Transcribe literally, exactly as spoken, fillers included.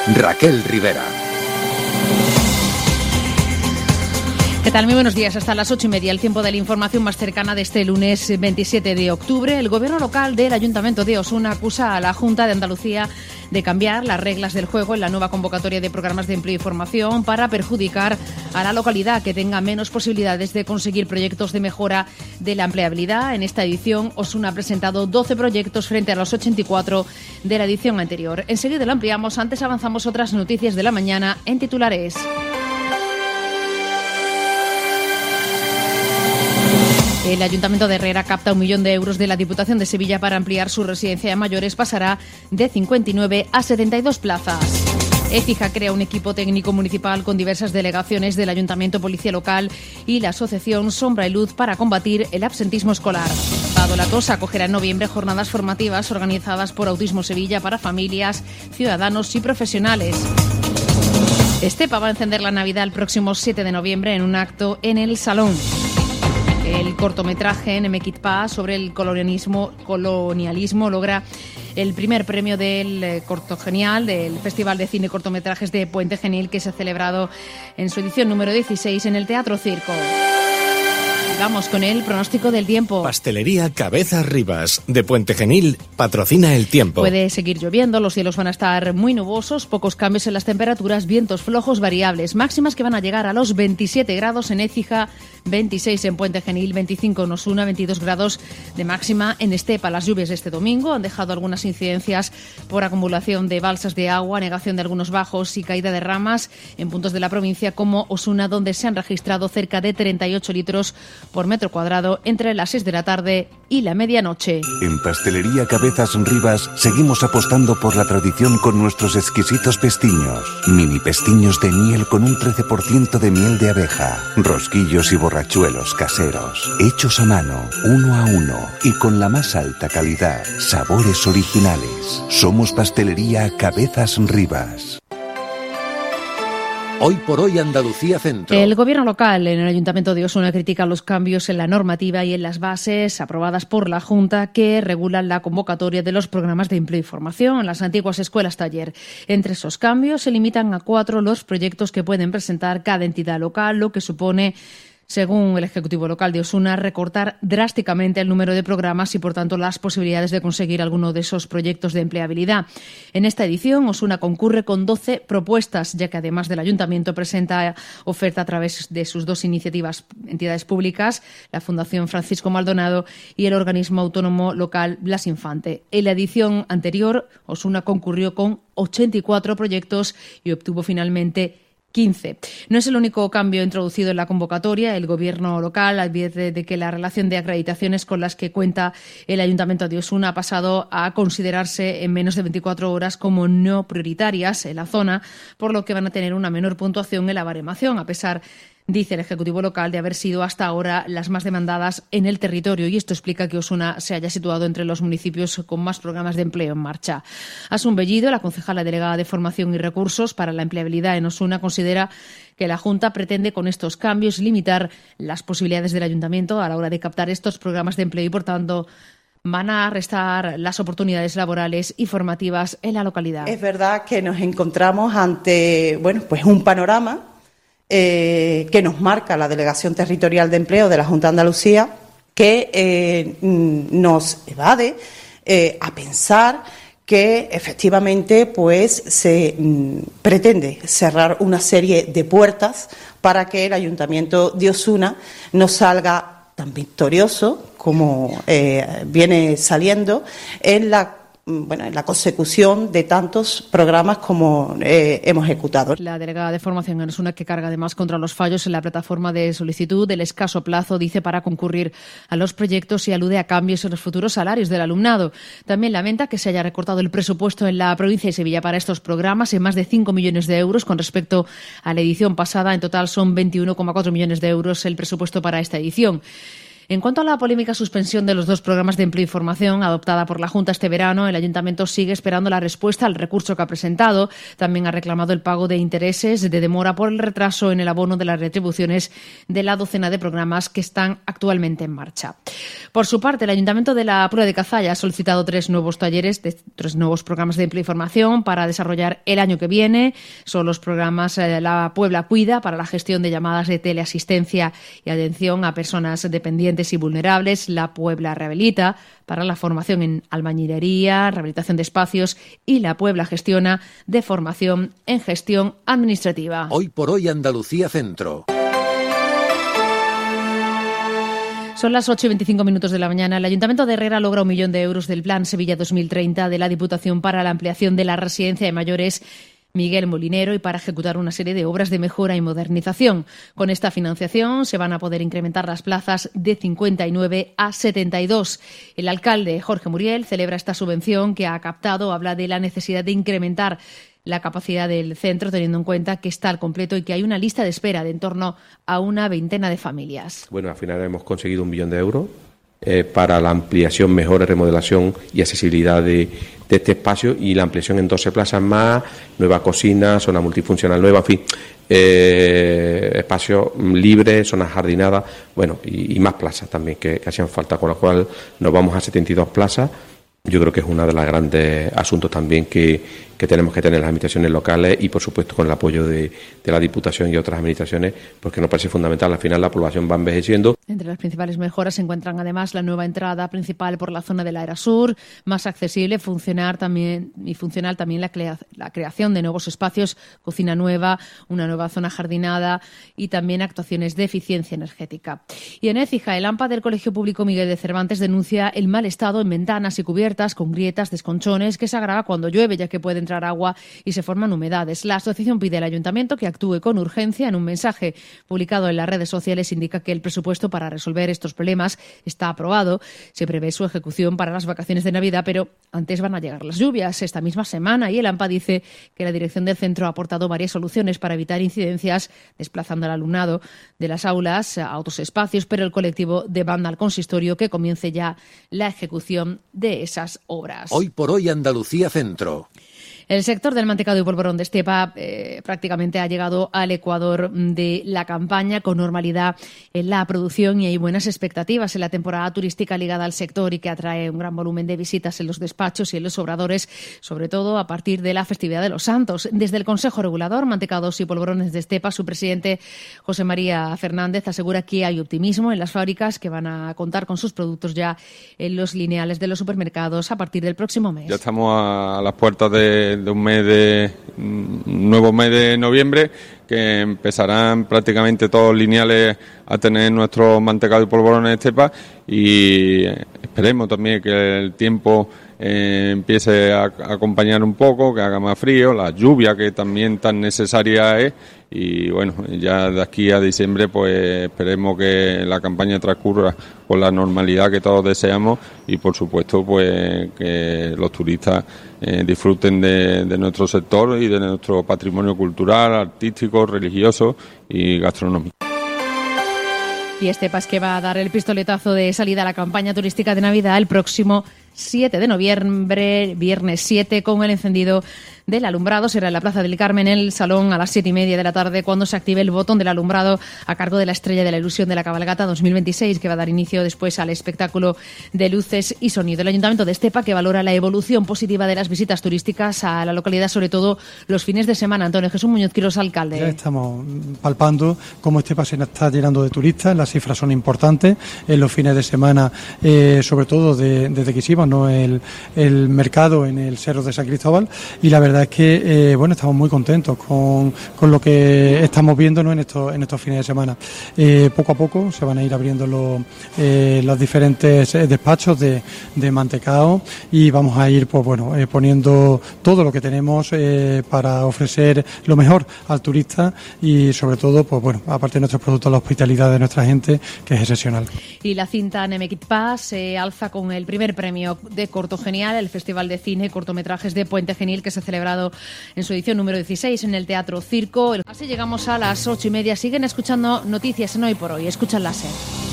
Raquel Rivera. ¿Qué tal? Muy buenos días. Hasta las ocho y media, el tiempo de la información más cercana de este lunes veintisiete de octubre. El gobierno local del Ayuntamiento de Osuna acusa a la Junta de Andalucía de cambiar las reglas del juego en la nueva convocatoria de programas de empleo y formación para perjudicar a la localidad, que tenga menos posibilidades de conseguir proyectos de mejora de la empleabilidad. En esta edición, Osuna ha presentado doce proyectos frente a los ochenta y cuatro de la edición anterior. Enseguida lo ampliamos. Antes avanzamos otras noticias de la mañana en titulares. El Ayuntamiento de Herrera capta un millón de euros de la Diputación de Sevilla para ampliar su residencia de mayores. Pasará de cincuenta y nueve a setenta y dos plazas. Écija crea un equipo técnico municipal con diversas delegaciones del Ayuntamiento, Policía Local y la Asociación Sombra y Luz para combatir el absentismo escolar. Dado la Tos acogerá en noviembre jornadas formativas organizadas por Autismo Sevilla para familias, ciudadanos y profesionales. Estepa va a encender la Navidad el próximo siete de noviembre en un acto en el Salón. El cortometraje Nemequitpa sobre el colonialismo, colonialismo logra el primer premio del Corto Genial, del Festival de Cine Cortometrajes de Puente Genil, que se ha celebrado en su edición número dieciséis en el Teatro Circo. Vamos con el pronóstico del tiempo. Pastelería Cabezas Rivas, de Puente Genil, patrocina el tiempo. Puede seguir lloviendo, los cielos van a estar muy nubosos, pocos cambios en las temperaturas, vientos flojos variables, máximas que van a llegar a los veintisiete grados en Écija, veintiséis en Puente Genil, veinticinco en Osuna, veintidós grados de máxima en Estepa. Las lluvias de este domingo han dejado algunas incidencias por acumulación de balsas de agua, negación de algunos bajos y caída de ramas en puntos de la provincia como Osuna, donde se han registrado cerca de treinta y ocho litros por metro cuadrado entre las seis de la tarde y la medianoche. En Pastelería Cabezas Rivas seguimos apostando por la tradición con nuestros exquisitos pestiños. Mini pestiños de miel con un trece por ciento de miel de abeja. Rosquillos y borrachuelos caseros, hechos a mano, uno a uno y con la más alta calidad. Sabores originales. Somos Pastelería Cabezas Rivas. Hoy por hoy Andalucía Centro. El gobierno local en el Ayuntamiento de Osuna critica los cambios en la normativa y en las bases aprobadas por la Junta que regulan la convocatoria de los programas de empleo y formación en las antiguas escuelas taller. Entre esos cambios se limitan a cuatro los proyectos que pueden presentar cada entidad local, lo que supone, según el Ejecutivo Local de Osuna, recortar drásticamente el número de programas y, por tanto, las posibilidades de conseguir alguno de esos proyectos de empleabilidad. En esta edición, Osuna concurre con doce propuestas, ya que además del Ayuntamiento presenta oferta a través de sus dos iniciativas, entidades públicas, la Fundación Francisco Maldonado y el organismo autónomo local Blas Infante. En la edición anterior, Osuna concurrió con ochenta y cuatro proyectos y obtuvo finalmente quince. No es el único cambio introducido en la convocatoria. El Gobierno local advierte de que la relación de acreditaciones con las que cuenta el Ayuntamiento de Osuna ha pasado a considerarse en menos de veinticuatro horas como no prioritarias en la zona, por lo que van a tener una menor puntuación en la baremación, a pesar, dice el Ejecutivo Local, de haber sido hasta ahora las más demandadas en el territorio, y esto explica que Osuna se haya situado entre los municipios con más programas de empleo en marcha. Asun Bellido, la concejala delegada de Formación y Recursos para la Empleabilidad en Osuna, considera que la Junta pretende con estos cambios limitar las posibilidades del Ayuntamiento a la hora de captar estos programas de empleo y, por tanto, van a restar las oportunidades laborales y formativas en la localidad. Es verdad que nos encontramos ante, bueno, pues un panorama Eh, que nos marca la Delegación Territorial de Empleo de la Junta de Andalucía, que eh, nos evade eh, a pensar que efectivamente pues se mm, pretende cerrar una serie de puertas para que el Ayuntamiento de Osuna no salga tan victorioso como eh, viene saliendo en la bueno, en la consecución de tantos programas como eh, hemos ejecutado. La delegada de Formación en Osuna, que carga además contra los fallos en la plataforma de solicitud, del escaso plazo, dice, para concurrir a los proyectos, y alude a cambios en los futuros salarios del alumnado. También lamenta que se haya recortado el presupuesto en la provincia de Sevilla para estos programas en más de cinco millones de euros con respecto a la edición pasada. En total son veintiuno coma cuatro millones de euros el presupuesto para esta edición. En cuanto a la polémica suspensión de los dos programas de empleo y formación adoptada por la Junta este verano, el Ayuntamiento sigue esperando la respuesta al recurso que ha presentado. También ha reclamado el pago de intereses de demora por el retraso en el abono de las retribuciones de la docena de programas que están actualmente en marcha. Por su parte, el Ayuntamiento de la Puebla de Cazalla ha solicitado tres nuevos talleres, de, tres nuevos programas de empleo y formación para desarrollar el año que viene. Son los programas eh, La Puebla Cuida para la gestión de llamadas de teleasistencia y atención a personas dependientes y vulnerables, La Puebla Rehabilita para la formación en albañilería, rehabilitación de espacios y La Puebla Gestiona de formación en gestión administrativa. Hoy por hoy Andalucía Centro. Son las ocho y veinticinco minutos de la mañana. El Ayuntamiento de Herrera logra un millón de euros del Plan Sevilla dos mil treinta de la Diputación para la ampliación de la residencia de mayores Miguel Molinero y para ejecutar una serie de obras de mejora y modernización. Con esta financiación se van a poder incrementar las plazas de cincuenta y nueve a setenta y dos. El alcalde Jorge Muriel celebra esta subvención que ha captado, habla de la necesidad de incrementar la capacidad del centro, teniendo en cuenta que está al completo y que hay una lista de espera de en torno a una veintena de familias. Bueno, al final hemos conseguido un millón de euros eh, para la ampliación, mejora, remodelación y accesibilidad de, de este espacio y la ampliación en doce plazas más, nueva cocina, zona multifuncional nueva, en fin, eh, espacios libres, zonas jardinadas, bueno, y, y más plazas también que, que hacían falta, con lo cual nos vamos a setenta y dos plazas. Yo creo que es uno de los grandes asuntos también que, que tenemos que tener las administraciones locales y, por supuesto, con el apoyo de, de la Diputación y otras administraciones, porque nos parece fundamental. Al final la población va envejeciendo. Entre las principales mejoras se encuentran además la nueva entrada principal por la zona de la Era Sur, más accesible, funcionar también y funcional también la, crea, la creación de nuevos espacios, cocina nueva, una nueva zona jardinada y también actuaciones de eficiencia energética. Y en Écija, el AMPA del Colegio Público Miguel de Cervantes denuncia el mal estado en ventanas y cubiertas con grietas, desconchones, que se agrava cuando llueve, ya que puede entrar agua y se forman humedades. La asociación pide al Ayuntamiento que actúe con urgencia. En un mensaje publicado en las redes sociales indica que el presupuesto para resolver estos problemas está aprobado. Se prevé su ejecución para las vacaciones de Navidad, pero antes van a llegar las lluvias esta misma semana y el AMPA dice que la dirección del centro ha aportado varias soluciones para evitar incidencias, desplazando al alumnado de las aulas a otros espacios, pero el colectivo demanda al consistorio que comience ya la ejecución de esas obras. Hoy por hoy Andalucía Centro. El sector del mantecado y polvorón de Estepa eh, prácticamente ha llegado al ecuador de la campaña con normalidad en la producción y hay buenas expectativas en la temporada turística ligada al sector y que atrae un gran volumen de visitas en los despachos y en los obradores, sobre todo a partir de la festividad de los Santos. Desde el Consejo Regulador, Mantecados y Polvorones de Estepa, su presidente José María Fernández asegura que hay optimismo en las fábricas que van a contar con sus productos ya en los lineales de los supermercados a partir del próximo mes. Ya estamos a las puertas de de un mes de un nuevo mes de noviembre, que empezarán prácticamente todos los lineales a tener nuestros mantecados y polvorones de Estepa y esperemos también que el tiempo eh, empiece a, a acompañar un poco, que haga más frío, la lluvia que también tan necesaria es y bueno, ya de aquí a diciembre pues esperemos que la campaña transcurra con la normalidad que todos deseamos y por supuesto pues que los turistas eh, disfruten de, de nuestro sector y de nuestro patrimonio cultural, artístico, religioso y gastronómico. Y Estepas que va a dar el pistoletazo de salida a la campaña turística de Navidad el próximo siete de noviembre, viernes siete, con el encendido del alumbrado. Será en la Plaza del Carmen, en el Salón, a las siete y media de la tarde, cuando se active el botón del alumbrado a cargo de la Estrella de la Ilusión de la Cabalgata dos mil veintiséis, que va a dar inicio después al espectáculo de luces y sonido. El Ayuntamiento de Estepa, que valora la evolución positiva de las visitas turísticas a la localidad, sobre todo los fines de semana. Antonio Jesús Muñoz Quirós, alcalde. Ya estamos palpando cómo Estepa se está llenando de turistas, las cifras son importantes en los fines de semana, eh, sobre todo de, desde que hicimos ¿no? el, el mercado en el Cerro de San Cristóbal, y la verdad es que eh, bueno, estamos muy contentos con, con lo que estamos viendo ¿no? en, estos, en estos fines de semana. Eh, poco a poco se van a ir abriendo los, eh, los diferentes despachos de, de mantecao y vamos a ir pues bueno eh, poniendo todo lo que tenemos eh, para ofrecer lo mejor al turista y sobre todo pues bueno aparte de nuestros productos, la hospitalidad de nuestra gente, que es excepcional. Y la cinta Nemekit Paz se alza con el primer premio de Corto Genial, el Festival de Cine y Cortometrajes de Puente Genil, que se ha celebrado en su edición número dieciséis en el Teatro Circo. Así llegamos a las ocho y media. Siguen escuchando noticias en Hoy por Hoy. Escuchan la SER.